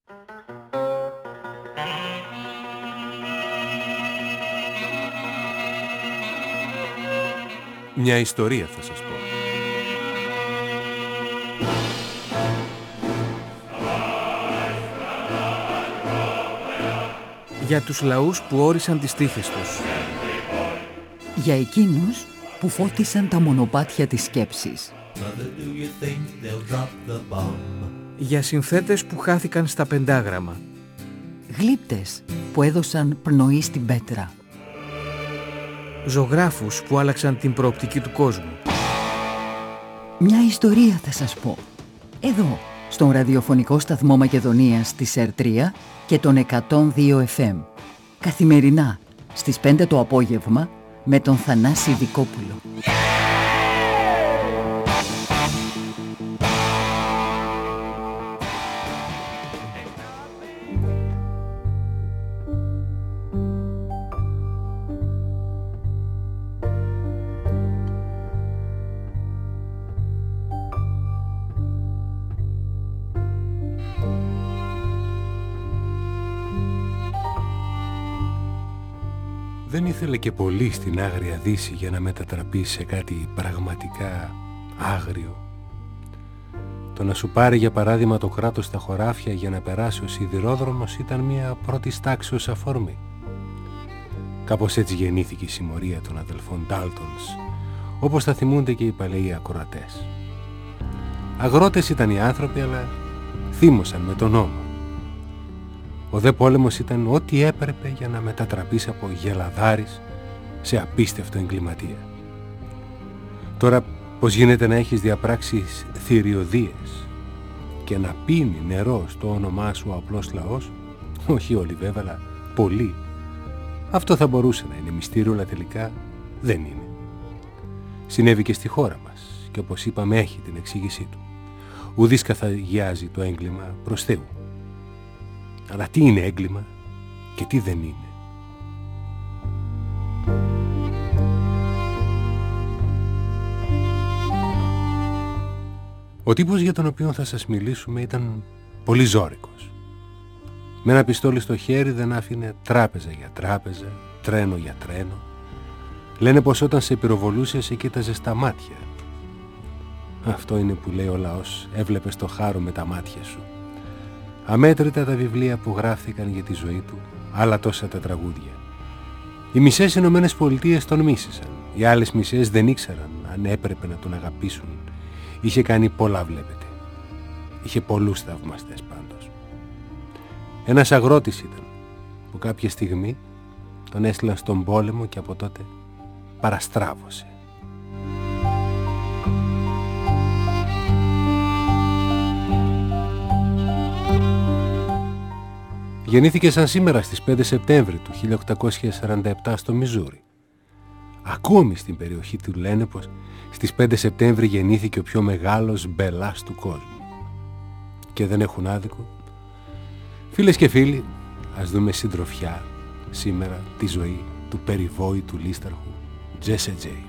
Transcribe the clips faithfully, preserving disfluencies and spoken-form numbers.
Μια ιστορία θα σας πω. Για τους λαούς που όρισαν τις τύχες τους. Για εκείνους που φώτισαν τα μονοπάτια της σκέψης. Για συνθέτες που χάθηκαν στα πεντάγραμμα. Γλύπτες που έδωσαν πνοή στην πέτρα. Ζωγράφους που άλλαξαν την προοπτική του κόσμου. Μια ιστορία θα σας πω. Εδώ, στον ραδιοφωνικό σταθμό Μακεδονίας της ΕΡ τρία και τον εκατόν δύο εφ εμ. Καθημερινά, στις πέντε το απόγευμα, με τον Θανάση Δικόπουλο. Δεν ήθελε και πολύ στην Άγρια Δύση για να μετατραπεί σε κάτι πραγματικά άγριο. Το να σου πάρει για παράδειγμα το κράτος στα χωράφια για να περάσει ο σιδηρόδρομος ήταν μια πρώτης τάξεως αφορμή. Κάπως έτσι γεννήθηκε η συμμορία των αδελφών Ντάλτονς, όπως θα θυμούνται και οι παλαιοί ακροατές. Αγρότες ήταν οι άνθρωποι, αλλά θύμωσαν με τον νόμο. Ο δε πόλεμος ήταν ό,τι έπρεπε για να μετατραπείς από γελαδάρης σε απίστευτο εγκληματία. Τώρα πως γίνεται να έχεις διαπράξει θηριωδίες και να πίνει νερό στο όνομά σου ο απλός λαός? Όχι όλοι βέβαια, αλλά πολλοί. Αυτό θα μπορούσε να είναι μυστήριο, αλλά τελικά δεν είναι. Συνέβη και στη χώρα μας και όπως είπαμε έχει την εξήγησή του. Ουδής καθαγιάζει το έγκλημα προς Θεού. Αλλά τι είναι έγκλημα και τι δεν είναι? Ο τύπος για τον οποίο θα σας μιλήσουμε ήταν πολύ ζώρικος. Με ένα πιστόλι στο χέρι δεν άφηνε τράπεζα για τράπεζα, τρένο για τρένο. Λένε πως όταν σε πυροβολούσε σε κοίταζε στα μάτια. Αυτό είναι που λέει ο λαός, έβλεπες το χάρο με τα μάτια σου. Αμέτρητα τα βιβλία που γράφτηκαν για τη ζωή του, άλλα τόσα τα τραγούδια. Οι μισές Ηνωμένες Πολιτείες τον μίσησαν, οι άλλες μισές δεν ήξεραν αν έπρεπε να τον αγαπήσουν. Είχε κάνει πολλά, βλέπετε. Είχε πολλούς θαυμαστές πάντως. Ένας αγρότης ήταν, που κάποια στιγμή τον έστειλαν στον πόλεμο και από τότε παραστράβωσε. Γεννήθηκε σαν σήμερα στις πέντε Σεπτέμβρη του χίλια οκτακόσια σαράντα επτά στο Μιζούρι. Ακόμη στην περιοχή του λένε πως στις πέντε Σεπτέμβρη γεννήθηκε ο πιο μεγάλος μπελάς του κόσμου. Και δεν έχουν άδικο. Φίλες και φίλοι, ας δούμε συντροφιά σήμερα τη ζωή του περιβόητου λίσταρχου Τζέσι Τζέιμς.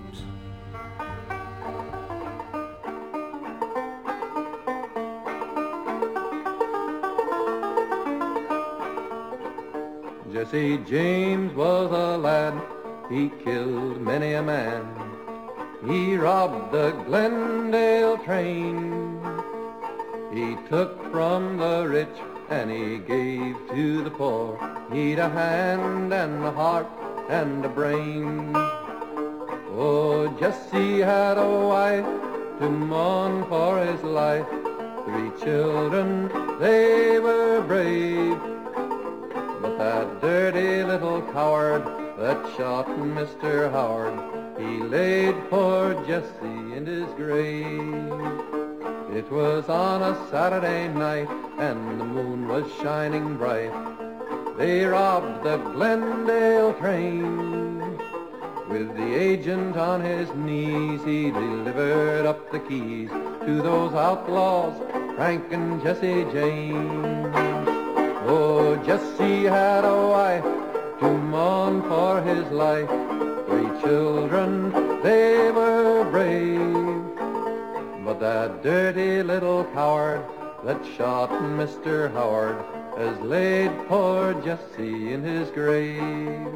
Jesse James was a lad, he killed many a man. He robbed the Glendale train. He took from the rich and he gave to the poor. He'd a hand and a heart and a brain. Oh, Jesse had a wife to mourn for his life. Three children, they were brave. But that dirty little coward that shot Mister Howard, he laid poor Jesse in his grave. It was on a Saturday night and the moon was shining bright. They robbed the Glendale train. With the agent on his knees, he delivered up the keys to those outlaws, Frank and Jesse James. Oh, Jesse had a wife to mourn for his life. Three children, they were brave. But that dirty little coward that shot Mister Howard has laid poor Jesse in his grave.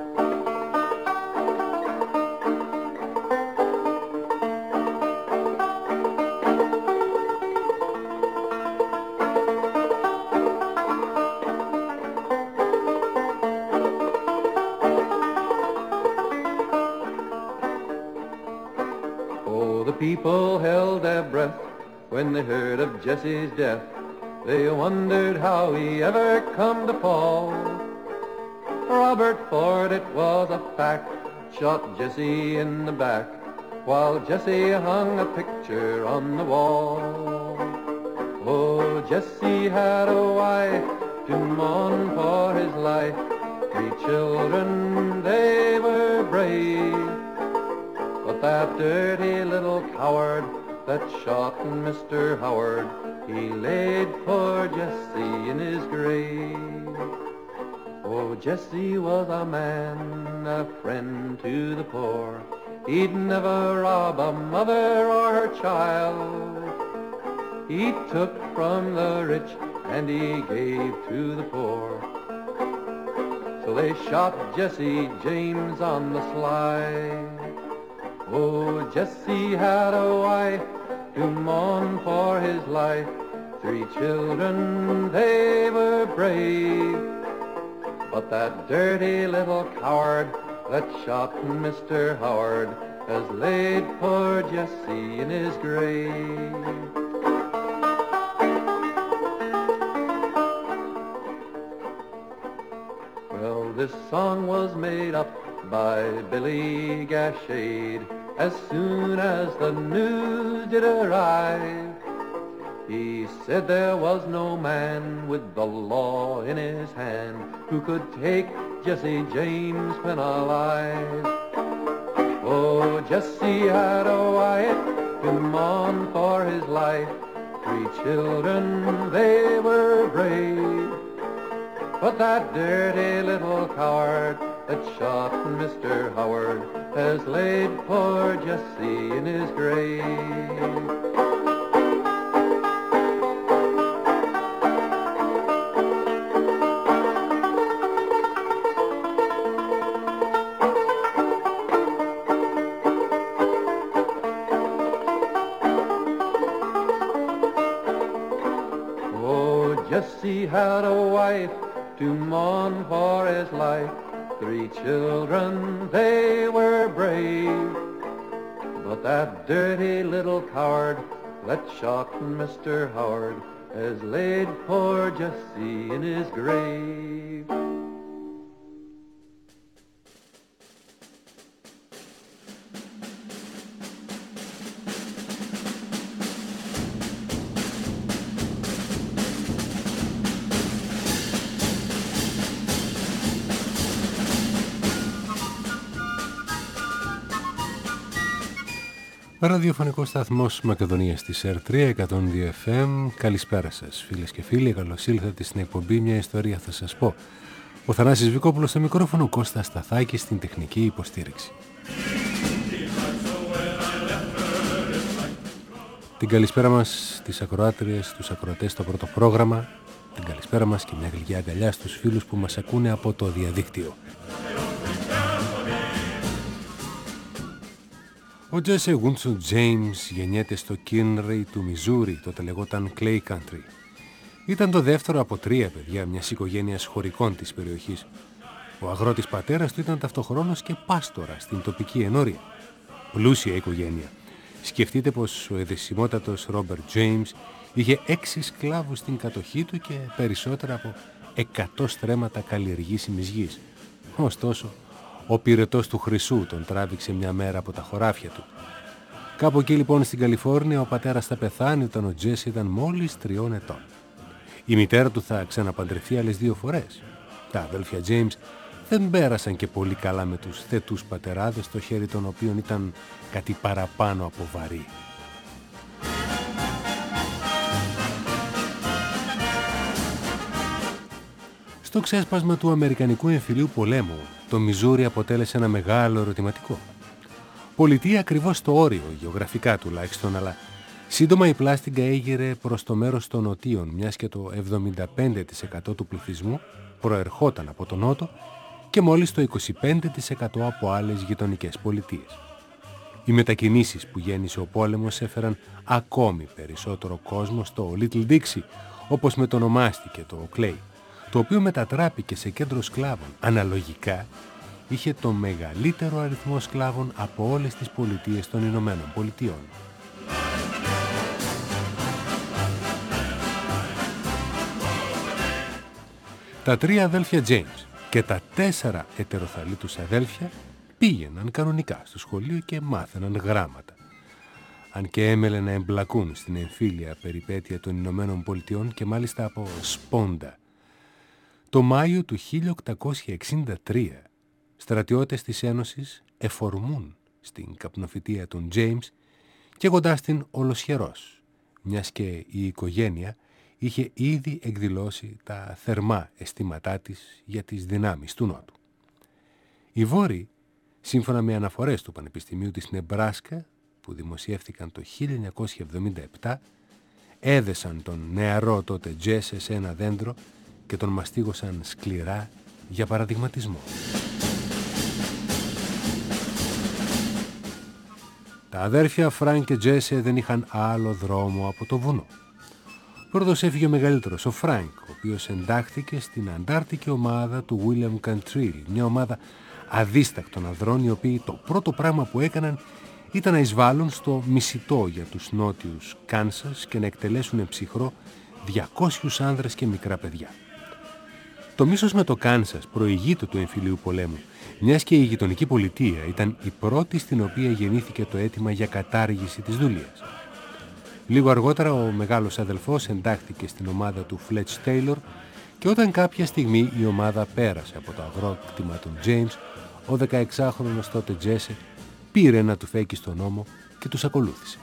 People held their breath when they heard of Jesse's death. They wondered how he ever come to fall. Robert Ford, it was a fact, shot Jesse in the back, while Jesse hung a picture on the wall. Oh, Jesse had a wife to mourn for his life. Three children, they were brave. But that dirty little coward that shot Mister Howard, he laid poor Jesse in his grave. Oh, Jesse was a man, a friend to the poor. He'd never rob a mother or her child. He took from the rich and he gave to the poor. So they shot Jesse James on the sly. Oh, Jesse had a wife to mourn for his life. Three children, they were brave. But that dirty little coward that shot Mister Howard has laid poor Jesse in his grave. Well, this song was made up by Billy Gashade as soon as the news did arrive. He said there was no man with the law in his hand who could take Jesse James when alive. Oh, Jesse had a wife to mourn for his life. Three children, they were brave. But that dirty little coward that shot Mister Howard has laid poor Jesse in his grave. Oh, Jesse had a wife to mourn for his life. Three children, they were brave. But that dirty little coward that shot Mister Howard has laid poor Jesse in his grave. Ραδιοφωνικός σταθμός Μακεδονίας της ΕΡ τρία εκατόν δύο εφ εμ. Καλησπέρα σας φίλες και φίλοι, καλώς ήλθατε στην εκπομπή «Μια ιστορία θα σας πω». Ο Θανάσης Βικόπουλος στο μικρόφωνο, Κώστας Σταθάκης στην τεχνική υποστήριξη. Την καλησπέρα μας στις ακροάτριες, στους ακροατές στο πρώτο πρόγραμμα. Την καλησπέρα μας και μια γλυκιά αγκαλιά στους φίλους που μας ακούνε από το διαδίκτυο. Ο Jesse Woodson James γεννιέται στο Kinray του Μιζούρι, τότε λεγόταν Clay Country. Ήταν το δεύτερο από τρία παιδιά μιας οικογένειας χωρικών της περιοχής. Ο αγρότης πατέρας του ήταν ταυτοχρόνως και πάστορα στην τοπική ενόρια. Πλούσια οικογένεια. Σκεφτείτε πως ο εδεσιμότατος Robert James είχε έξι σκλάβους στην κατοχή του και περισσότερα από εκατό στρέμματα καλλιεργήσιμης γης. Ωστόσο, ο πυρετός του χρυσού τον τράβηξε μια μέρα από τα χωράφια του. Κάπου εκεί λοιπόν στην Καλιφόρνια ο πατέρας θα πεθάνει όταν ο Τζέσι ήταν μόλις τριών ετών. Η μητέρα του θα ξαναπαντρευτεί άλλες δύο φορές. Τα αδέλφια James δεν πέρασαν και πολύ καλά με τους θετούς πατεράδες, το χέρι των οποίων ήταν κάτι παραπάνω από βαρύ. Στο ξέσπασμα του Αμερικανικού Εμφυλίου Πολέμου, το Μιζούρι αποτέλεσε ένα μεγάλο ερωτηματικό. Πολιτεία ακριβώς στο όριο, γεωγραφικά τουλάχιστον, αλλά Σύντομα η πλάστιγκα έγειρε προς το μέρος των νοτίων, μιας και το εβδομήντα πέντε τοις εκατό του πληθυσμού προερχόταν από τον νότο και μόλις το είκοσι πέντε τοις εκατό από άλλες γειτονικές πολιτείες. Οι μετακινήσεις που γέννησε ο πόλεμος έφεραν ακόμη περισσότερο κόσμο στο Little Dixie, όπως μετονομάστηκε το Clay, το οποίο μετατράπηκε σε κέντρο σκλάβων. Αναλογικά, είχε το μεγαλύτερο αριθμό σκλάβων από όλες τις πολιτείες των Ηνωμένων Πολιτειών. Τα τρία αδέλφια James και τα τέσσερα ετεροθαλή τους αδέλφια πήγαιναν κανονικά στο σχολείο και μάθαιναν γράμματα. Αν και έμελε να εμπλακούν στην εμφύλια περιπέτεια των Ηνωμένων Πολιτειών και μάλιστα από σπόντα. Το Μάιο του χίλια οκτακόσια εξήντα τρία στρατιώτες της Ένωσης εφορμούν στην καπνοφυτεία των James καίγοντάς την ολοσχερός, μιας και η οικογένεια είχε ήδη εκδηλώσει τα θερμά αισθήματά της για τις δυνάμεις του Νότου. Οι Βόρειοι, σύμφωνα με αναφορές του Πανεπιστημίου της Νεμπράσκα, που δημοσιεύτηκαν το χίλια εννιακόσια εβδομήντα επτά, έδεσαν τον νεαρό τότε Τζέσε σε ένα δέντρο και τον μαστίγωσαν σκληρά για παραδειγματισμό. Τα αδέρφια Φρανκ και Τζέσε δεν είχαν άλλο δρόμο από το βουνό. Πρώτος έφυγε ο μεγαλύτερος, ο Φρανκ, ο οποίος εντάχθηκε στην αντάρτικη ομάδα του William Cantrill, μια ομάδα αδίστακτων ανδρών, οι οποίοι το πρώτο πράγμα που έκαναν ήταν να εισβάλλουν στο μισητό για τους νότιους Κάνσας και να εκτελέσουν ψυχρό διακόσιους άνδρες και μικρά παιδιά. Το μίσος με το Κάνσας προηγείται του εμφυλίου πολέμου, μιας και η γειτονική πολιτεία ήταν η πρώτη στην οποία γεννήθηκε το αίτημα για κατάργηση της δουλείας. Λίγο αργότερα ο μεγάλος αδελφός εντάχθηκε στην ομάδα του Φλέτς Τέιλορ και όταν κάποια στιγμή η ομάδα πέρασε από το αγρόκτημα των James, ο δεκαεξάχρονος τότε Τζέσε πήρε ένα τουφέκι στον ώμο και τους ακολούθησε.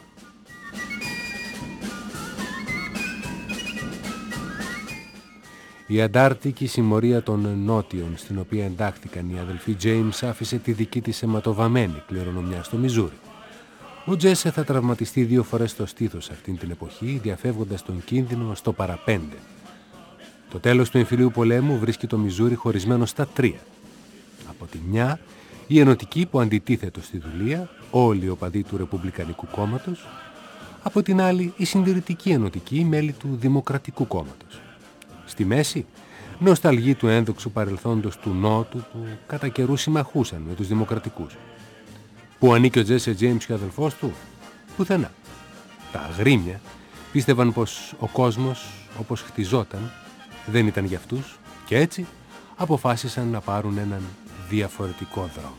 Η αντάρτικη συμμορία των Νότιων, στην οποία εντάχθηκαν οι αδελφοί James, άφησε τη δική της αιματοβαμμένη κληρονομιά στο Μιζούρι. Ο Τζέσε θα τραυματιστεί δύο φορές στο στήθος αυτήν την εποχή, διαφεύγοντας τον κίνδυνο στο παραπέντε. Το τέλος του εμφυλίου πολέμου βρίσκει το Μιζούρι χωρισμένο στα τρία. Από τη μια, οι ενωτικοί που αντιτίθετο στη δουλεία, όλοι οι οπαδοί του Ρεπουμπλικανικού κόμματος. Από την άλλη, οι συντηρητικοί ενωτικοί, μέλη του Δημοκρατικού κόμματος. Στη μέση, νοσταλγοί του ένδοξου παρελθόντος του Νότου που κατά καιρού συμμαχούσαν με τους Δημοκρατικούς. Που ανήκει ο Τζέσε Τζέιμς και ο αδελφός του? Πουθενά. Τα αγρίμια πίστευαν πως ο κόσμος όπως χτιζόταν δεν ήταν για αυτούς και έτσι αποφάσισαν να πάρουν έναν διαφορετικό δρόμο.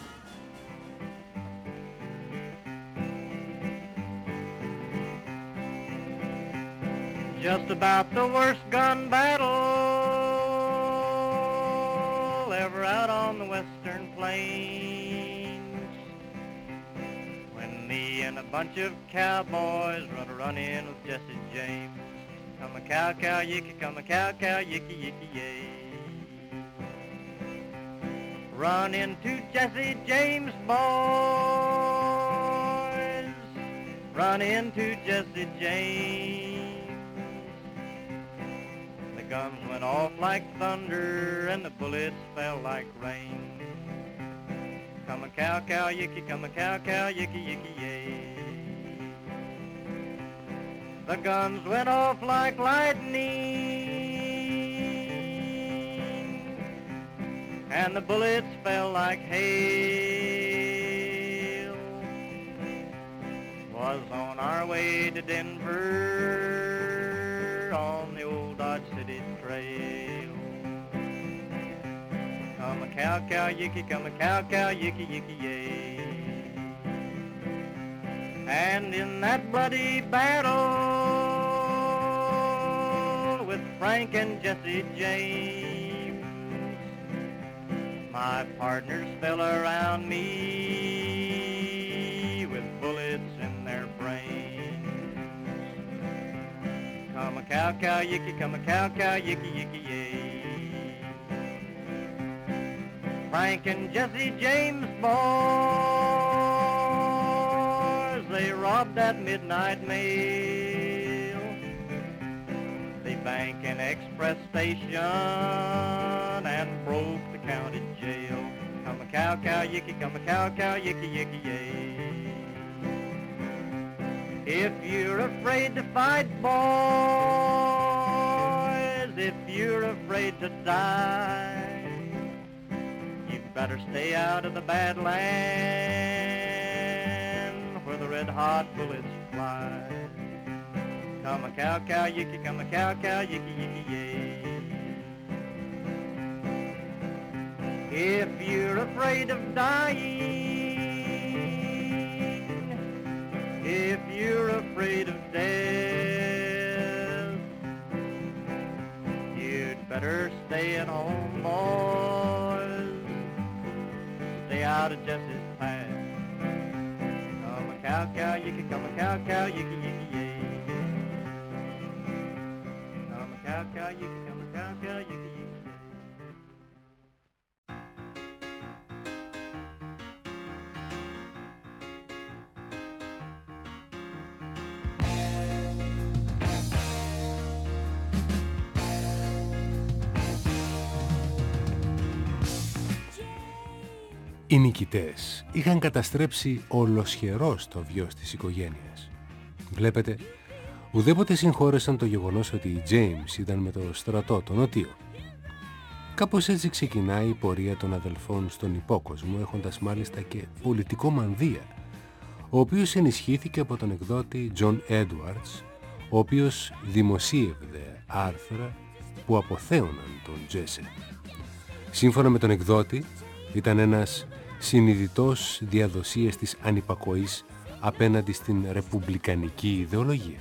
Just about the worst gun battle ever out on the western plains, when me and a bunch of cowboys run a run in with Jesse James. Come a cow cow yicky, come a cow cow yicky yicky yay. Run into Jesse James, boys. Run into Jesse James. The guns went off like thunder and the bullets fell like rain. Come a cow cow yicky, come a cow cow yicky yicky yay. The guns went off like lightning and the bullets fell like hail. Was on our way to Denver on the old Dodge City trail. Come a cow cow yicky, come a cow cow yicky yicky yay. And in that bloody battle with Frank and Jesse James, my partners fell around me with bullets in their brains. Come a cow cow yicky, come a cow cow yicky yicky yay. Frank and Jesse James, boys, they robbed that midnight mail. They banked an express station and broke the county jail. Come a cow, cow, yicky, come a cow, cow, yicky, yicky, yay. If you're afraid to fight, boys, if you're afraid to die, you'd better stay out of the Badlands where the red-hot bullets fly. Come a cow, cow, yicky, come a cow, cow, yicky, yicky, yay. If you're afraid of dying, if you're afraid of death, you'd better stay at home, boys. Stay out of Jesse's path. Come a cow, cow, yicky, come a cow, cow, yicky, yicky, yay. Come a cow, cow, yicky, come a cow, cow, yicky, yicky. Οι νικητές είχαν καταστρέψει ολοσχερός το βιος της οικογένειας. Βλέπετε, ουδέποτε συγχώρεσαν το γεγονός ότι οι James ήταν με το στρατό το νοτίο. Κάπως έτσι ξεκινάει η πορεία των αδελφών στον υπόκοσμο, έχοντας μάλιστα και πολιτικό μανδύα, ο οποίος ενισχύθηκε από τον εκδότη John Edwards, ο οποίος δημοσίευδε άρθρα που αποθέωναν τον Τζέσε. Σύμφωνα με τον εκδότη, ήταν ένας συνειδητός διαδοσίας της ανυπακοής απέναντι στην ρεπουμπλικανική ιδεολογία.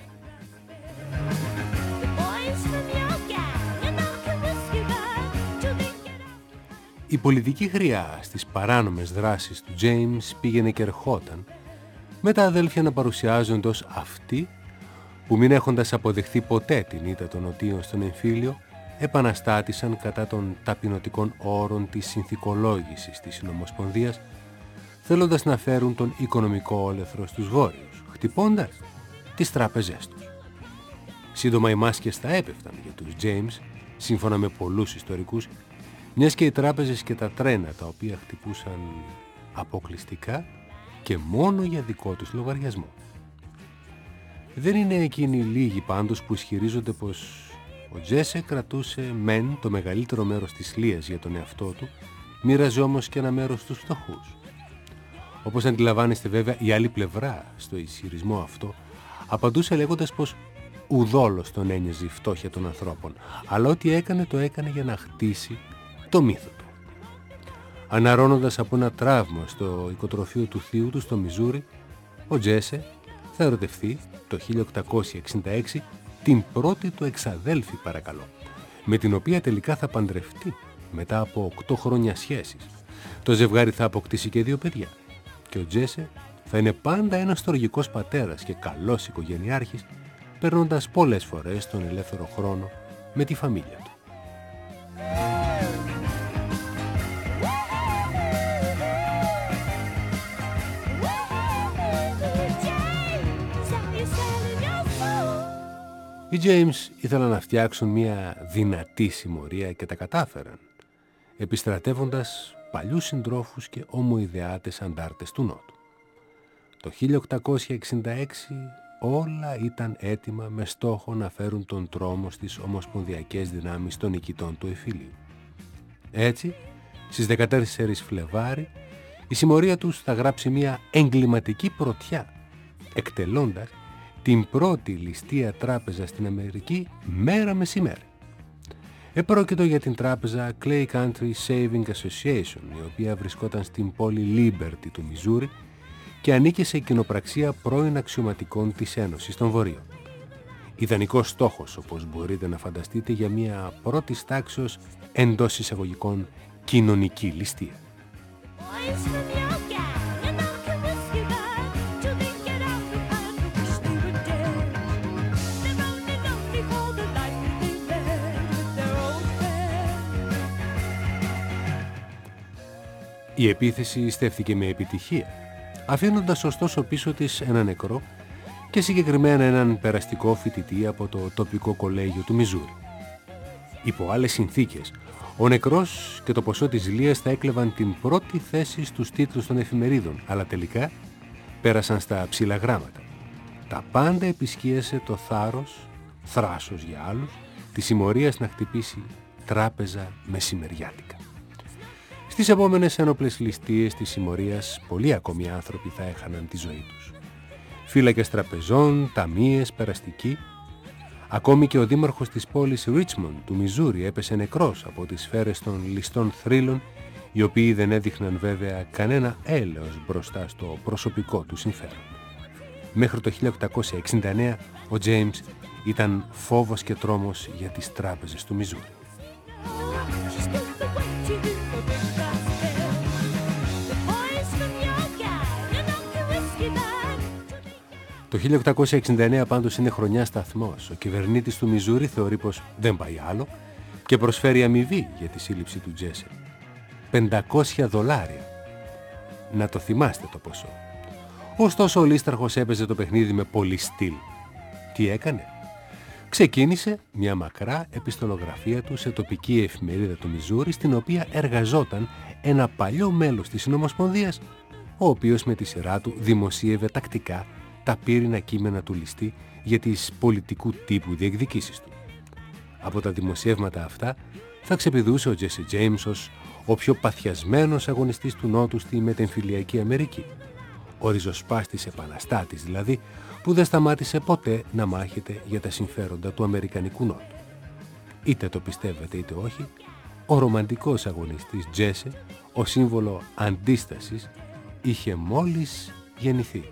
Η πολιτική χρειά στις παράνομες δράσεις του James πήγαινε και ερχόταν, με τα αδέλφια να παρουσιάζονται ως αυτοί που, μην έχοντας αποδεχθεί ποτέ την ήττα των νοτίων στον εμφύλιο, επαναστάτησαν κατά των ταπεινωτικών όρων της συνθηκολόγησης της Συνομοσπονδίας, θέλοντας να φέρουν τον οικονομικό όλεθρο στους βόρειους, χτυπώντας τις τράπεζές τους. Σύντομα οι μάσκες θα έπεφταν για τους James, σύμφωνα με πολλούς ιστορικούς, μιας και οι τράπεζες και τα τρένα τα οποία χτυπούσαν αποκλειστικά και μόνο για δικό τους λογαριασμό. Δεν είναι εκείνοι οι λίγοι πάντως που ισχυρίζονται πως ο Τζέσε κρατούσε μεν το μεγαλύτερο μέρος της λίας για τον εαυτό του, μοίραζε όμως και ένα μέρος στους φτωχούς. Όπως αντιλαμβάνεστε βέβαια, η άλλη πλευρά στο ισχυρισμό αυτό απαντούσε λέγοντας πως ουδόλως τον ένοιαζε η φτώχεια των ανθρώπων, αλλά ό,τι έκανε το έκανε για να χτίσει το μύθο του. Αναρρώνοντας από ένα τραύμα στο οικοτροφείο του θείου του στο Μιζούρι, ο Τζέσε θα ερωτευθεί το χίλια οκτακόσια εξήντα έξι την πρώτη του εξαδέλφη, παρακαλώ, με την οποία τελικά θα παντρευτεί μετά από οκτώ χρόνια σχέσης. Το ζευγάρι θα αποκτήσει και δύο παιδιά και ο Τζέσε θα είναι πάντα ένας στοργικός πατέρας και καλός οικογενειάρχης, περνώντας πολλές φορές τον ελεύθερο χρόνο με τη φαμίλια του. Οι James ήθελαν να φτιάξουν μια δυνατή συμμορία και τα κατάφεραν, επιστρατεύοντας παλιούς συντρόφους και ομοειδεάτες αντάρτες του Νότου. Το χίλια οκτακόσια εξήντα έξι όλα ήταν έτοιμα με στόχο να φέρουν τον τρόμο στις ομοσπονδιακές δυνάμεις των νικητών του εμφυλίου. Έτσι, στις δεκατέσσερις Φλεβάρι, η συμμορία τους θα γράψει μια εγκληματική πρωτιά, εκτελώντας την πρώτη ληστεία τράπεζα στην Αμερική μέρα μεσημέρι. Επρόκειτο για την τράπεζα Clay Country Saving Association, η οποία βρισκόταν στην πόλη Liberty του Μιζούρι και ανήκε σε κοινοπραξία πρώην αξιωματικών της Ένωσης των Βορείων. Ιδανικός στόχος, όπως μπορείτε να φανταστείτε, για μια πρώτης τάξεως εντός εισαγωγικών κοινωνική ληστεία. Η επίθεση στέφθηκε με επιτυχία, αφήνοντας ωστόσο πίσω της ένα νεκρό και συγκεκριμένα έναν περαστικό φοιτητή από το τοπικό κολέγιο του Μιζούρι. Υπό άλλες συνθήκες, ο νεκρός και το ποσό της ζηλίας θα έκλεβαν την πρώτη θέση στους τίτλους των εφημερίδων, αλλά τελικά πέρασαν στα ψηλά γράμματα. Τα πάντα επισκίασε το θάρρος, θράσος για άλλους, της συμμορίας να χτυπήσει τράπεζα μεσημεριάτικα. Στις επόμενες ένοπλες ληστείες της συμμορίας, πολλοί ακόμη άνθρωποι θα έχαναν τη ζωή τους. Φύλακες τραπεζών, ταμείες, περαστικοί. Ακόμη και ο δήμαρχος της πόλης Ρίτσμοντ του Μιζούρι έπεσε νεκρός από τις σφαίρες των ληστών θρύλων, οι οποίοι δεν έδειχναν βέβαια κανένα έλεος μπροστά στο προσωπικό του συμφέρον. Μέχρι το χίλια οκτακόσια εξήντα εννέα ο Τζέιμς ήταν φόβος και τρόμος για τις τράπεζες του Μιζούρι. Το χίλια οκτακόσια εξήντα εννέα πάντως είναι χρονιά σταθμός. Ο κυβερνήτης του Μιζούρι θεωρεί πως δεν πάει άλλο και προσφέρει αμοιβή για τη σύλληψη του Τζέσσε. πεντακόσια δολάρια. Να το θυμάστε το ποσό. Ωστόσο ο λίσταρχος έπαιζε το παιχνίδι με πολύ στυλ. Τι έκανε? Ξεκίνησε μια μακρά επιστολογραφία του σε τοπική εφημερίδα του Μιζούρι, στην οποία εργαζόταν ένα παλιό μέλος της Συνομοσπονδίας, ο οποίος με τη σειρά του δημοσίευε τακτικά τα πύρινα κείμενα του ληστή για τις πολιτικού τύπου διεκδικήσεις του. Από τα δημοσιεύματα αυτά θα ξεπηδούσε ο Τζέσσε Τζέιμς ως ο πιο παθιασμένος αγωνιστής του Νότου στη μετεμφυλιακή Αμερική. Ο ριζοσπάστης επαναστάτης δηλαδή, που δεν σταμάτησε ποτέ να μάχεται για τα συμφέροντα του Αμερικανικού Νότου. Είτε το πιστεύετε είτε όχι, ο ρομαντικός αγωνιστής Τζέσσε, ο σύμβολο αντίστασης, είχε μόλις γεννηθεί.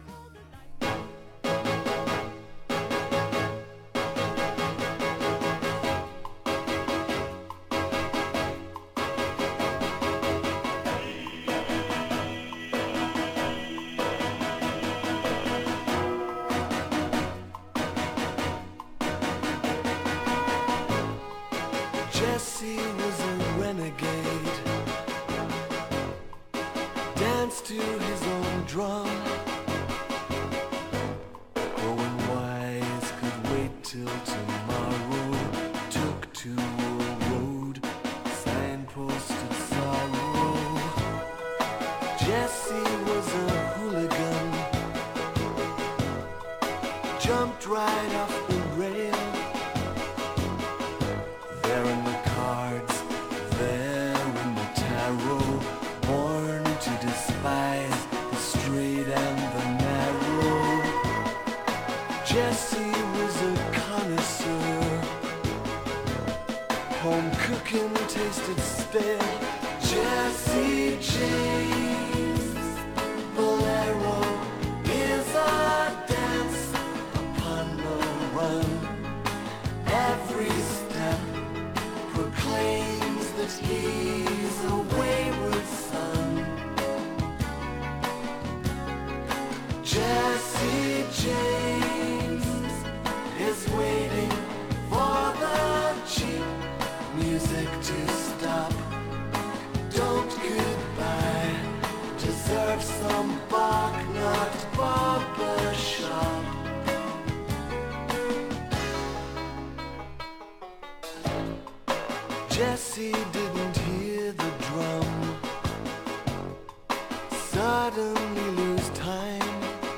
Jesse didn't hear the drum suddenly lose time.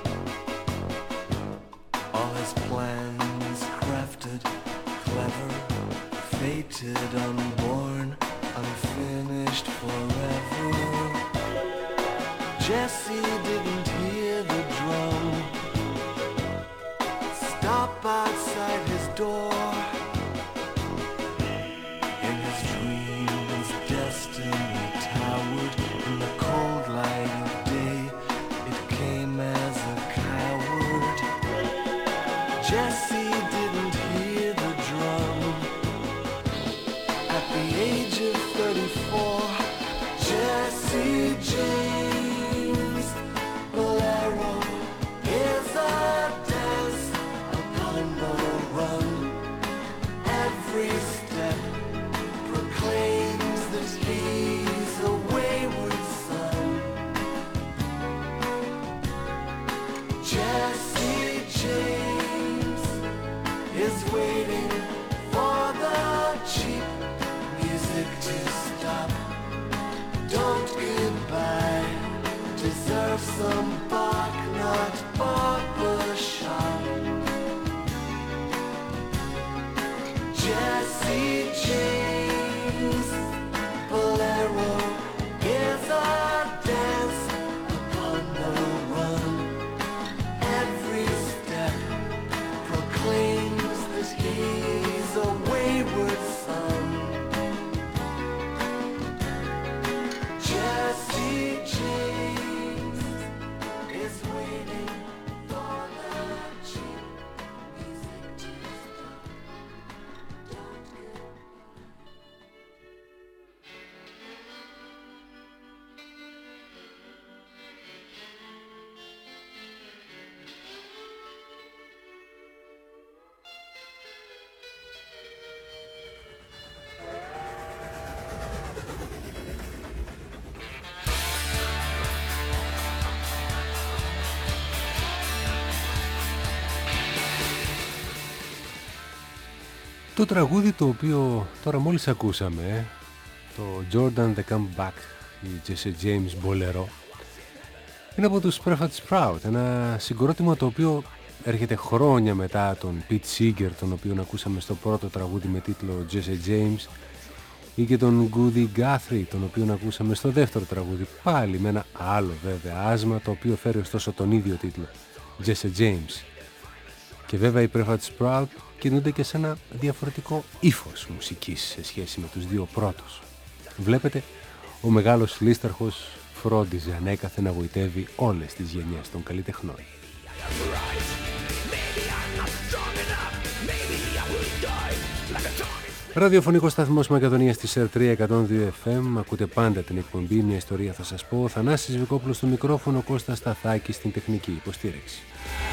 All his plans crafted, clever, fated, unborn, unfinished forever. Jesse didn't hear the drum stop outside his door. Destiny towered in the cold light of day. It came as a coward. Jesse didn't hear the drum. At the age of thirty-four, Jesse James Bolero is a dance upon the run. Every step proclaims that he's a wayward son. Το τραγούδι το οποίο τώρα μόλις ακούσαμε, το Jordan The Comeback, η Jesse James Bolero, είναι από τους Prefab Sprout, ένα συγκρότημα το οποίο έρχεται χρόνια μετά τον Pete Seeger, τον οποίο ακούσαμε στο πρώτο τραγούδι με τίτλο Jesse James, ή και τον Goody Guthrie, τον οποίο ακούσαμε στο δεύτερο τραγούδι, πάλι με ένα άλλο βέβαια άσμα, το οποίο φέρει ωστόσο τον ίδιο τίτλο, Jesse James. Και βέβαια οι Prefab Sprout κινούνται και σε ένα διαφορετικό ύφος μουσικής σε σχέση με τους δύο πρώτους. Βλέπετε, ο μεγάλος λίσταρχος φρόντιζε ανέκαθεν να γοητεύει όλες τις γενιές των καλλιτεχνών. Ραδιοφωνικός σταθμός Μακεδονίας της Ερ τρία εκατόν δύο εφ εμ. Ακούτε πάντα την εκπομπή «Μια ιστορία θα σας πω». Θανάσης Βικόπουλος στο μικρόφωνο, Κώστας Σταθάκης στην τεχνική υποστήριξη.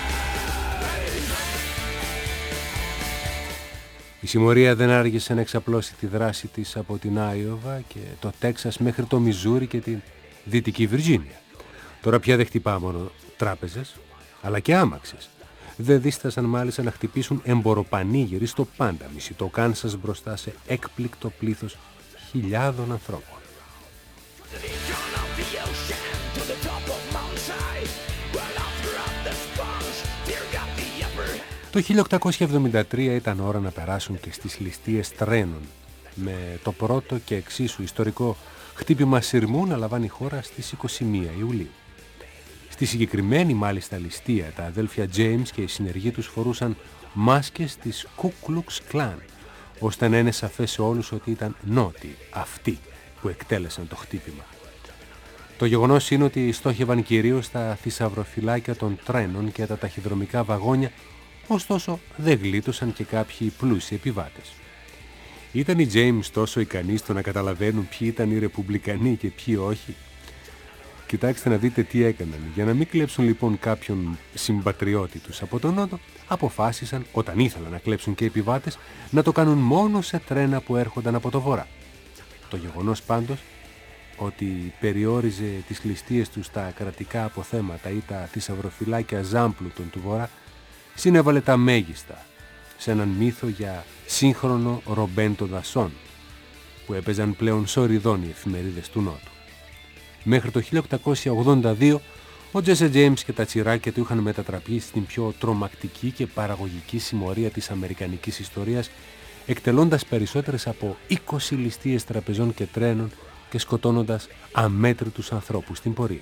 Η συμμορία δεν άργησε να εξαπλώσει τη δράση της από την Άιοβα και το Τέξας μέχρι το Μιζούρι και την Δυτική Βιρτζίνια. Τώρα πια δεν χτυπά μόνο τράπεζες, αλλά και άμαξες. Δεν δίστασαν μάλιστα να χτυπήσουν εμποροπανήγυροι στο πάντα μισητό Κάνσας μπροστά σε έκπληκτο πλήθος χιλιάδων ανθρώπων. Το χίλια οκτακόσια εβδομήντα τρία ήταν ώρα να περάσουν και στις ληστείες τρένων, με το πρώτο και εξίσου ιστορικό χτύπημα σειρμού να λαμβάνει η χώρα στις είκοσι μία Ιουλίου. Στη συγκεκριμένη μάλιστα ληστεία τα αδέλφια James και οι συνεργοί τους φορούσαν μάσκες της Ku Klux Klan, ώστε να είναι σαφές σε όλους ότι ήταν νότιοι αυτοί που εκτέλεσαν το χτύπημα. Το γεγονός είναι ότι στόχευαν κυρίως τα θησαυροφυλάκια των τρένων και τα ταχυδρομικά βαγόνια, ωστόσο δεν γλίτωσαν και κάποιοι πλούσιοι επιβάτες. Ήταν οι James τόσο ικανοί στο να καταλαβαίνουν ποιοι ήταν οι ρεπουμπλικανοί και ποιοι όχι? Κοιτάξτε να δείτε τι έκαναν. Για να μην κλέψουν λοιπόν κάποιον συμπατριώτη τους από τον Νότο, αποφάσισαν, όταν ήθελαν να κλέψουν και οι επιβάτες, να το κάνουν μόνο σε τρένα που έρχονταν από το βορρά. Το γεγονός πάντως ότι περιόριζε τις ληστείες τους στα κρατικά αποθέματα ή τα θησαυροφυλάκια ζάμπλουτων του βορρά, συνέβαλε τα μέγιστα σε έναν μύθο για σύγχρονο ρομπέν των δασών, που έπαιζαν πλέον σοριδών οι εφημερίδες του Νότου. Μέχρι το χίλια οκτακόσια ογδόντα δύο ο Jesse James και τα τσιράκια του είχαν μετατραπεί στην πιο τρομακτική και παραγωγική συμμορία της αμερικανικής ιστορίας, εκτελώντας περισσότερες από είκοσι ληστείες τραπεζών και τρένων και σκοτώνοντας αμέτρητους ανθρώπους στην πορεία.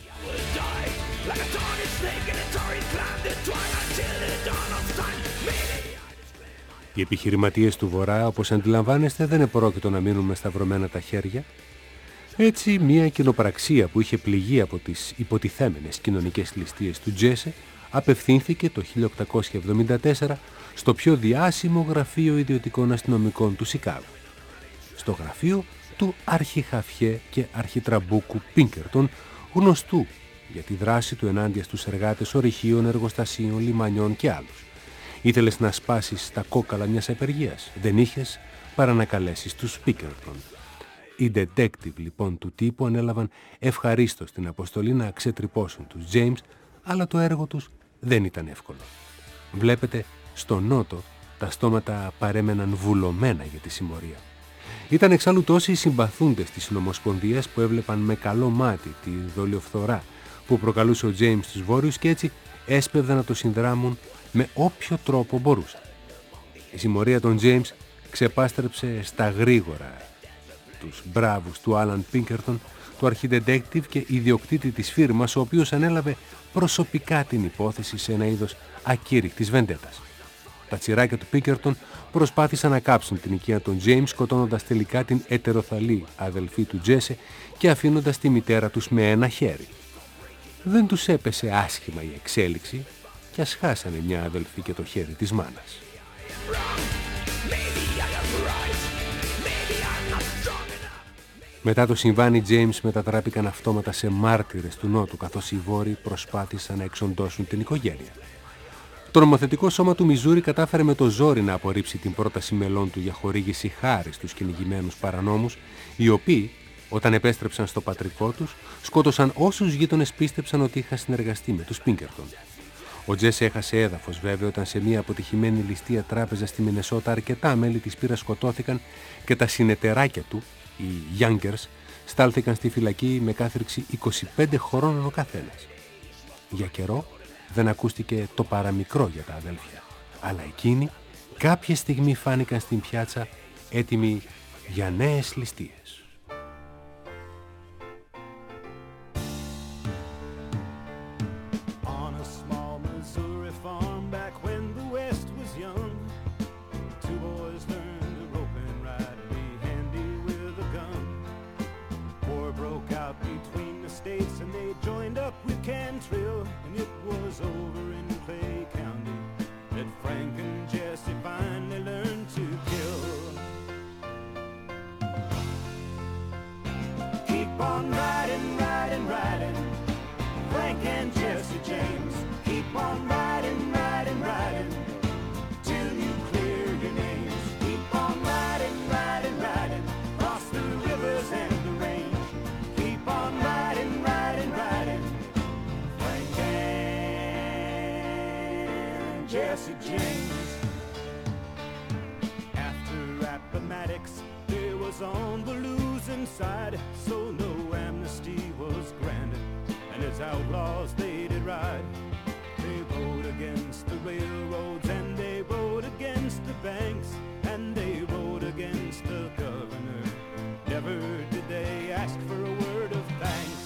Οι επιχειρηματίες του Βορρά, όπως αντιλαμβάνεστε, δεν επρόκειτο να μείνουν με σταυρωμένα τα χέρια. Έτσι, μια κοινοπραξία που είχε πληγεί από τις υποτιθέμενες κοινωνικές ληστείες του Τζέσε απευθύνθηκε το χίλια οκτακόσια εβδομήντα τέσσερα στο πιο διάσημο γραφείο ιδιωτικών αστυνομικών του Σικάγο. Στο γραφείο του αρχιχαφιέ και αρχιτραμπούκου Πίνκερτον, γνωστού για τη δράση του ενάντια στους εργάτες ορυχείων, εργοστασίων, λιμανιών και άλλους. Ήθελες να σπάσεις τα κόκαλα μιας απεργίας, δεν είχες παρά να καλέσεις τους Πίνκερτον. Οι detective λοιπόν του τύπου ανέλαβαν ευχαρίστως την αποστολή να ξετρυπώσουν τους James, αλλά το έργο τους δεν ήταν εύκολο. Βλέπετε, στο Νότο τα στόματα παρέμεναν βουλωμένα για τη συμμορία. Ήταν εξάλλου τόσοι οι συμπαθούντες της Συνομοσπονδίας που έβλεπαν με καλό μάτι τη δολιοφθορά που προκαλούσε ο James στους Βόρειους και έτσι έσπευδαν να το συνδράμουν με όποιο τρόπο μπορούσαν. Η συμμορία των James ξεπάστρεψε στα γρήγορα τους μπράβους του Άλαν Πίνκερτον, του αρχιδετέκτιβ και ιδιοκτήτη της φίρμας, ο οποίος ανέλαβε προσωπικά την υπόθεση σε ένα είδος ακήρυκτης βεντέτας. Τα τσιράκια του Πίνκερτον προσπάθησαν να κάψουν την οικία των James, σκοτώνοντας τελικά την ετεροθαλή αδελφή του Τζέσε και αφήνοντας τη μητέρα τους με ένα χέρι. Δεν τους έπεσε άσχημα η εξέλιξη κι ας χάσανε μια αδελφή και το χέρι της μάνας. Μετά το συμβάν οι James μετατράπηκαν αυτόματα σε μάρτυρες του Νότου, καθώς οι Βόρειοι προσπάθησαν να εξοντώσουν την οικογένεια. Το νομοθετικό σώμα του Μιζούρι κατάφερε με το ζόρι να απορρίψει την πρόταση μελών του για χορήγηση χάρης στους κυνηγημένους παρανόμους, οι οποίοι, όταν επέστρεψαν στο πατρικό τους, σκότωσαν όσους γείτονες πίστεψαν ότι είχαν συνεργαστεί με τους Πίνκερτον. Ο Τζέσι έχασε έδαφος βέβαια όταν σε μια αποτυχημένη ληστεία τράπεζα στη Μινεσότα αρκετά μέλη της πύρας σκοτώθηκαν και τα συνεταιράκια του, οι Youngers, στάλθηκαν στη φυλακή με κάθριξη είκοσι πέντε χρόνων ο καθένας. Για καιρό δεν ακούστηκε το παραμικρό για τα αδέλφια, αλλά εκείνοι κάποια στιγμή φάνηκαν στην πιάτσα έτοιμοι για νέες ληστείες. Jesse James. After Appomattox, there was on the losing side, so no amnesty was granted, and as outlaws they did ride. They rode against the railroads, and they rode against the banks, and they rode against the governor. Never did they ask for a word of thanks.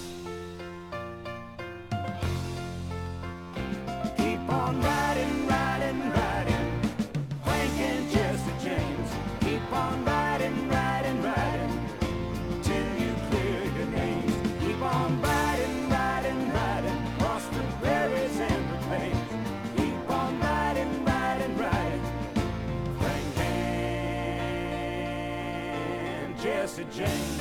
Keep on riding, riding, riding, Frank and Jesse James. Keep on riding, riding, riding, till you clear your names. Keep on riding, riding, riding, across the prairies and the plains. Keep on riding, riding, riding, Frank and Jesse James.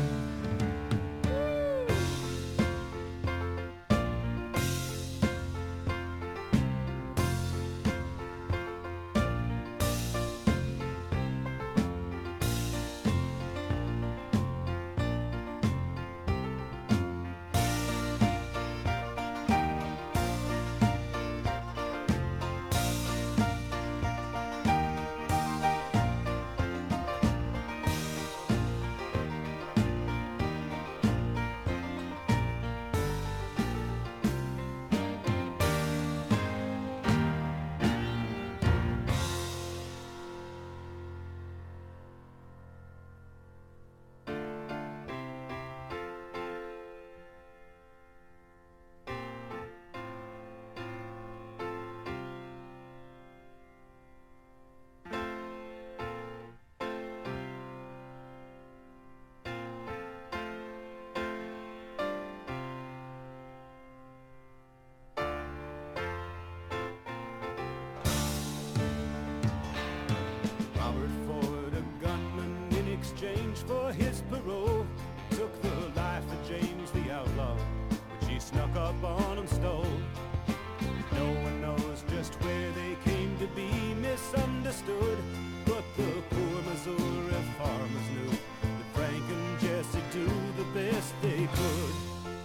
For his parole, took the life of James the outlaw, which he snuck up on and stole. No one knows just where they came to be misunderstood, but the poor Missouri farmers knew that Frank and Jesse do the best they could.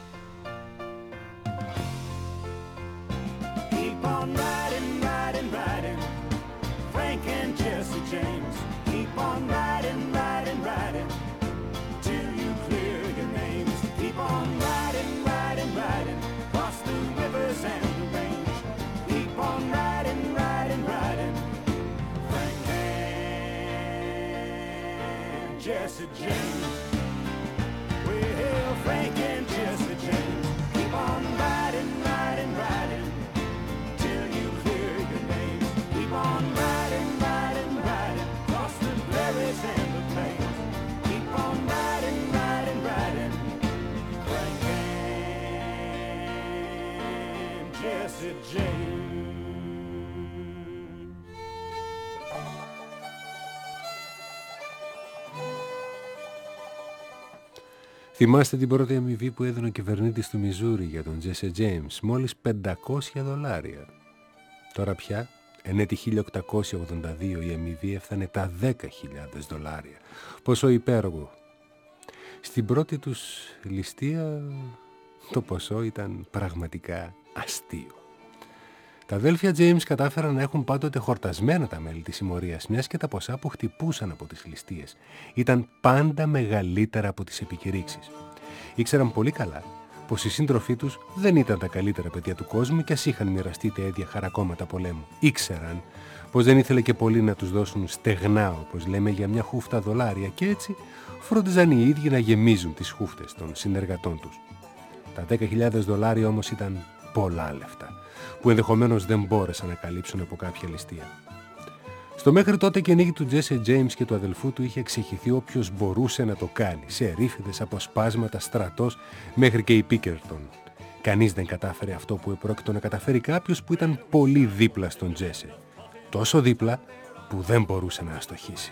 Keep on riding, riding, riding, Frank and Jesse James. Keep on riding, riding, riding, till you clear your names. Keep on riding, riding, riding, across the rivers and the range. Keep on riding, riding, riding, Frank and Jesse James. Well, Frank and Jesse James. Keep on riding, riding, riding, till you clear your names. Keep on riding, riding, riding, across the prairies and the plains. Keep on riding, riding, riding, Frank and Jesse James. Θυμάστε την πρώτη αμοιβή που έδινε ο κυβερνήτης του Μιζούρι για τον Τζέσι Τζέιμς? Μόλις πεντακόσια δολάρια. Τώρα πια, εν έτη χίλια οκτακόσια ογδόντα δύο, η αμοιβή έφτανε τα δέκα χιλιάδες δολάρια. Ποσό υπέρογο. Στην πρώτη τους ληστεία το ποσό ήταν πραγματικά αστείο. Τα αδέλφια James κατάφεραν να έχουν πάντοτε χορτασμένα τα μέλη της συμμορίας, μιας και τα ποσά που χτυπούσαν από τις ληστείες ήταν πάντα μεγαλύτερα από τις επικηρύξεις. Ήξεραν πολύ καλά πως οι σύντροφοί τους δεν ήταν τα καλύτερα παιδιά του κόσμου και ας είχαν μοιραστεί τα ίδια χαρακόμματα πολέμου. Ήξεραν πως δεν ήθελε και πολύ να τους δώσουν στεγνά, όπως λέμε, για μια χούφτα δολάρια και έτσι φρόντιζαν οι ίδιοι να γεμίζουν τις χούφτες των συνεργατών τους. Τα δέκα χιλιάδες δολάρια όμως ήταν πολλά λεφτά, που ενδεχομένως δεν μπόρεσαν να καλύψουν από κάποια ληστεία. Στο μέχρι τότε κυνήγι του Τζέσι Τζέιμς και του αδελφού του είχε εξεχυθεί όποιος μπορούσε να το κάνει, σε ρήφιδες, αποσπάσματα, στρατός, μέχρι και η Πίκερτον. Κανείς δεν κατάφερε αυτό που επρόκειτο να καταφέρει κάποιος που ήταν πολύ δίπλα στον Τζέσι. Τόσο δίπλα που δεν μπορούσε να αστοχήσει.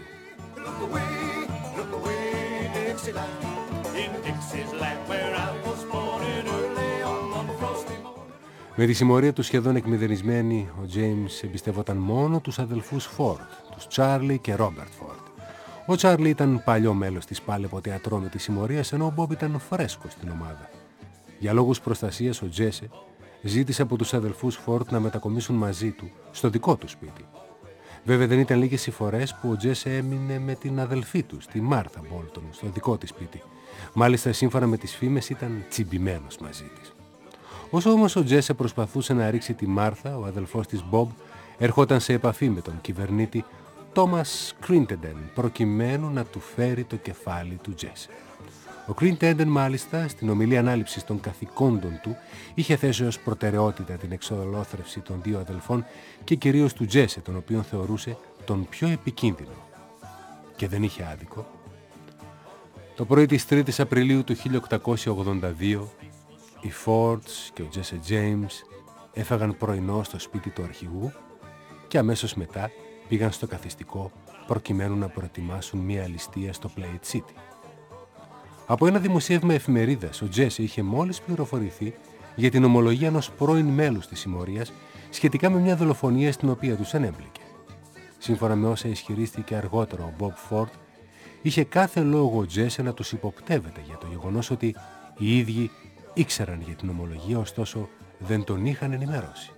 Με τη συμμορία του σχεδόν εκμηδενισμένη, ο James εμπιστεύονταν μόνο τους αδελφούς Ford, τους Charlie και Robert Ford. Ο Charlie ήταν παλιό μέλος της παλαιποτεατρώνου της συμμορίας, ενώ ο Bob ήταν φρέσκος στην ομάδα. Για λόγους προστασίας, ο Jesse ζήτησε από τους αδελφούς Ford να μετακομίσουν μαζί του στο δικό του σπίτι. Βέβαια δεν ήταν λίγες οι φορές που ο Jesse έμεινε με την αδελφή του, τη Μάρθα Μπόλτον, στο δικό της σπίτι. Μάλιστα, σύμφωνα με τις φήμες, ήταν τσιμπημένος μαζί της. Όσο όμως ο Τζέσε προσπαθούσε να ρίξει τη Μάρθα, ο αδελφός της Μπομπ ερχόταν σε επαφή με τον κυβερνήτη Τόμας Κρίντεντεν προκειμένου να του φέρει το κεφάλι του Τζέσε. Ο Κρίντεντεν μάλιστα στην ομιλία ανάληψης των καθηκόντων του είχε θέσει ως προτεραιότητα την εξολόθρευση των δύο αδελφών και κυρίως του Τζέσε, τον οποίον θεωρούσε τον πιο επικίνδυνο. Και δεν είχε άδικο. Το πρωί της τρίτης Απριλίου του χίλια οκτακόσια ογδόντα δύο οι Φόρτς και ο Τζέσε Τζέιμς έφαγαν πρωινό στο σπίτι του αρχηγού και αμέσως μετά πήγαν στο καθιστικό προκειμένου να προετοιμάσουν μια ληστεία στο Plate City. Από ένα δημοσίευμα εφημερίδας, ο Τζέσε είχε μόλις πληροφορηθεί για την ομολογία ενός πρώην μέλους της συμμορίας σχετικά με μια δολοφονία στην οποία τους ανέμπληκε. Σύμφωνα με όσα ισχυρίστηκε αργότερα ο Μπομπ Φόρτ, είχε κάθε λόγο ο Τζέσε να τους υποπτεύεται για το γεγονός ότι οι ίδιοι ήξεραν για την ομολογία, ωστόσο δεν τον είχαν ενημερώσει.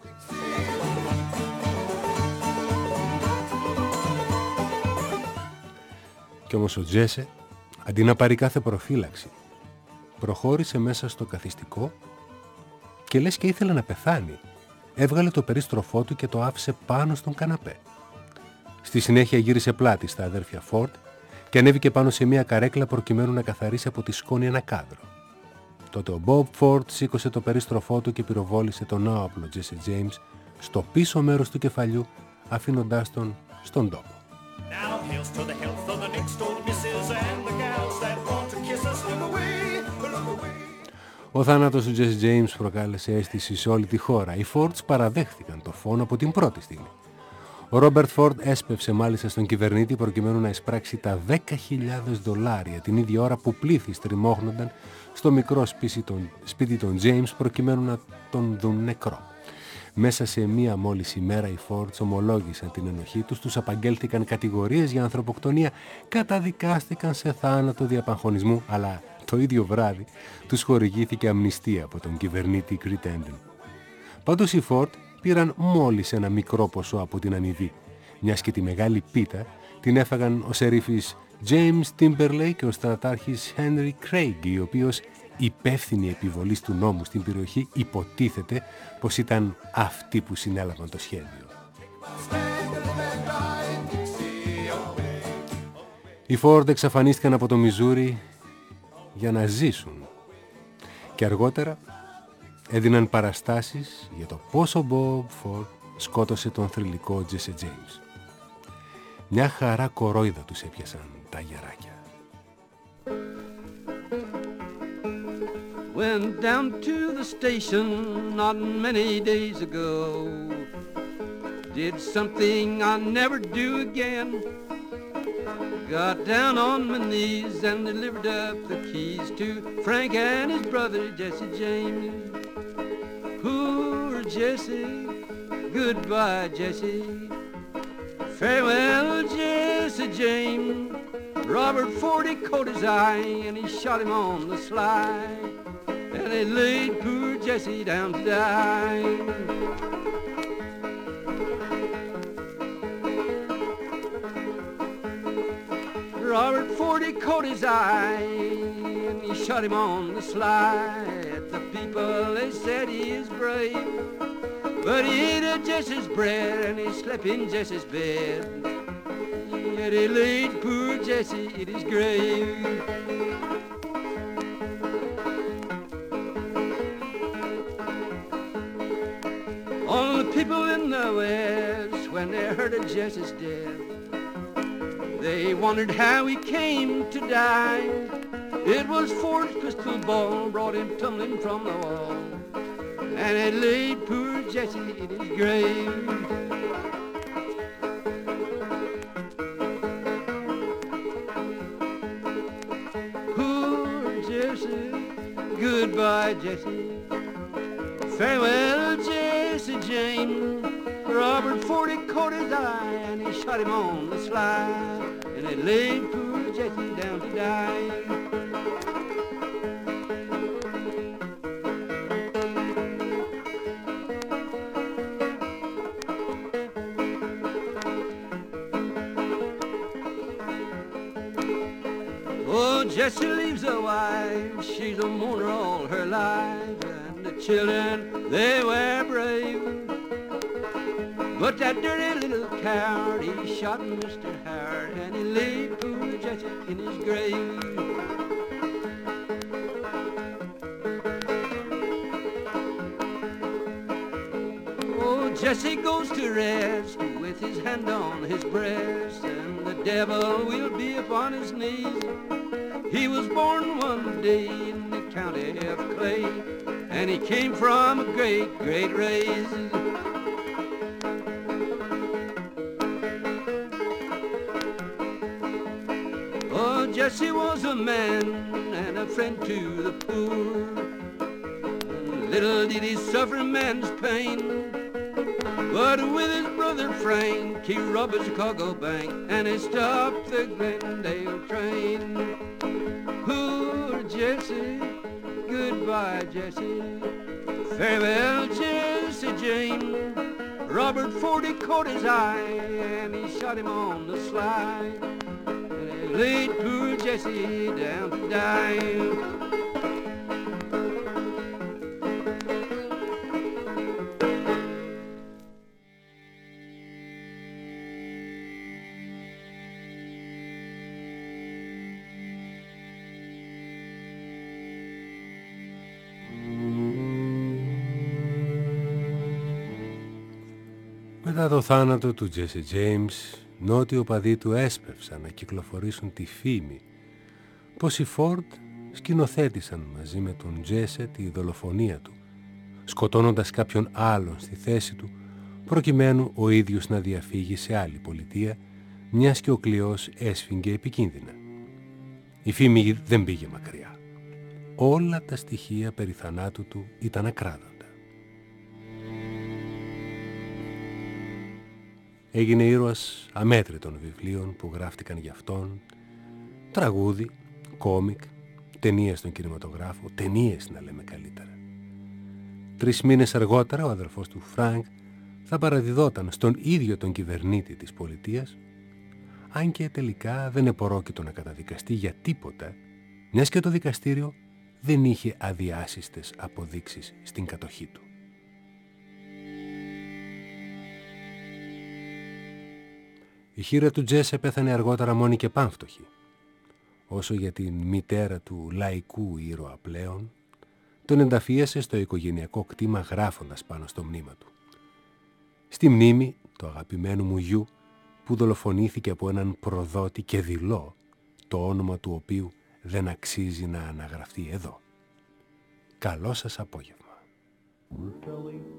Κι όμως ο Τζέσε, αντί να πάρει κάθε προφύλαξη, προχώρησε μέσα στο καθιστικό και λες και ήθελε να πεθάνει. Έβγαλε το περίστροφό του και το άφησε πάνω στον καναπέ. Στη συνέχεια γύρισε πλάτη στα αδέρφια Φόρτ και ανέβηκε πάνω σε μια καρέκλα προκειμένου να καθαρίσει από τη σκόνη ένα κάδρο. Τότε ο Μπομπ Φόρτ σήκωσε το περίστροφό του και πυροβόλησε τον άοπλο Τζέσε Τζέιμς στο πίσω μέρος του κεφαλιού, αφήνοντάς τον στον τόπο. Ο θάνατος του Τζέσε Τζέιμς προκάλεσε αίσθηση σε όλη τη χώρα. Οι Φόρτς παραδέχθηκαν το φόνο από την πρώτη στιγμή. Ο Ρόμπερτ Φόρτ έσπευσε μάλιστα στον κυβερνήτη προκειμένου να εισπράξει τα δέκα χιλιάδες δολάρια την ίδια ώρα που πλήθη στριμώχνονταν στο μικρό σπίτι των Τζέιμς προκειμένου να τον δουν νεκρό. Μέσα σε μία μόλις ημέρα οι Φόρτς ομολόγησαν την ενοχή τους, τους απαγγέλθηκαν κατηγορίες για ανθρωποκτονία, καταδικάστηκαν σε θάνατο διαπαγχωνισμού, αλλά το ίδιο βράδυ τους χορηγήθηκε αμνηστία από τον κυβερνήτη Κρίτεντεν. Πάντως οι Φόρτ πήραν μόλις ένα μικρό ποσό από την αμοιβή, μιας και τη μεγάλη πίτα την έφαγαν ο σερίφης James Timberlake και ο στρατάρχης Henry Craig, ο οποίος υπεύθυνοι επιβολής του νόμου στην περιοχή υποτίθεται πως ήταν αυτοί που συνέλαβαν το σχέδιο. Οι Φόρντ εξαφανίστηκαν από το Μιζούρι για να ζήσουν και αργότερα έδιναν παραστάσεις για το πώς ο Μπομπ Φόρντ σκότωσε τον θρυλικό Τζέσε Τζέιμς. Μια χαρά κορόιδα τους έπιασαν τα γεράκια. Went down to the station not many days ago. Did something I'll never do again. Got down on my knees and delivered up the keys to Frank and his brother Jesse James. Poor Jesse, goodbye Jesse. Farewell Jesse James. Robert Ford, he caught his eye and he shot him on the sly. And they laid poor Jesse down to die. Robert Forty caught his eye and he shot him on the sly. The people, they said he is brave, but he ate of Jesse's bread and he slept in Jesse's bed. Yet he laid poor Jesse in his grave. All the people in the West, when they heard of Jesse's death, they wondered how he came to die. It was Ford's crystal ball brought him tumbling from the wall, and it laid poor Jesse in his grave. Poor Jesse, goodbye Jesse, farewell Jesse James. Robert Forty caught his eye and he shot him on the sly, and it laid poor Jesse down to die. Oh, Jessie leaves a wife, she's a mourner all her life, and the children, they were brave. But that dirty little coward, he shot Mister Howard, and he laid poor Jesse in his grave. Oh, Jesse goes to rest with his hand on his breast, and the devil will be upon his knees. He was born one day in the county of Clay, and he came from a great, great race. Jesse was a man and a friend to the poor, and little did he suffer man's pain. But with his brother Frank, he robbed a Chicago bank, and he stopped the Glendale train. Poor Jesse, goodbye Jesse, farewell Jesse James. Robert Forty caught his eye, and he shot him on the sly, laid poor Jesse down to die. Μετά το θάνατο του Jesse James, νότιοι οπαδοί του έσπευσαν να κυκλοφορήσουν τη φήμη πως οι Ford σκηνοθέτησαν μαζί με τον Jesse τη δολοφονία του, σκοτώνοντας κάποιον άλλον στη θέση του, προκειμένου ο ίδιος να διαφύγει σε άλλη πολιτεία, μιας και ο κλειός έσφιγγε επικίνδυνα. Η φήμη δεν πήγε μακριά. Όλα τα στοιχεία περί θανάτου του ήταν ακράδαντα. Έγινε ήρωας αμέτρητων βιβλίων που γράφτηκαν για αυτόν, τραγούδι, κόμικ, ταινίες στον κινηματογράφο, ταινίες να λέμε καλύτερα. Τρεις μήνες αργότερα ο αδερφός του Φρανκ θα παραδιδόταν στον ίδιο τον κυβερνήτη της πολιτείας, αν και τελικά δεν επορόκειτο να καταδικαστεί για τίποτα, μιας και το δικαστήριο δεν είχε αδιάσιστες αποδείξεις στην κατοχή του. Η χείρα του Τζέσε πέθανε αργότερα μόνη και πάμφτωχη. Όσο για την μητέρα του λαϊκού ήρωα πλέον, τον ενταφίασε στο οικογενειακό κτήμα γράφοντας πάνω στο μνήμα του. Στη μνήμη του αγαπημένου μου γιου που δολοφονήθηκε από έναν προδότη και δειλό, το όνομα του οποίου δεν αξίζει να αναγραφεί εδώ. Καλό σας απόγευμα.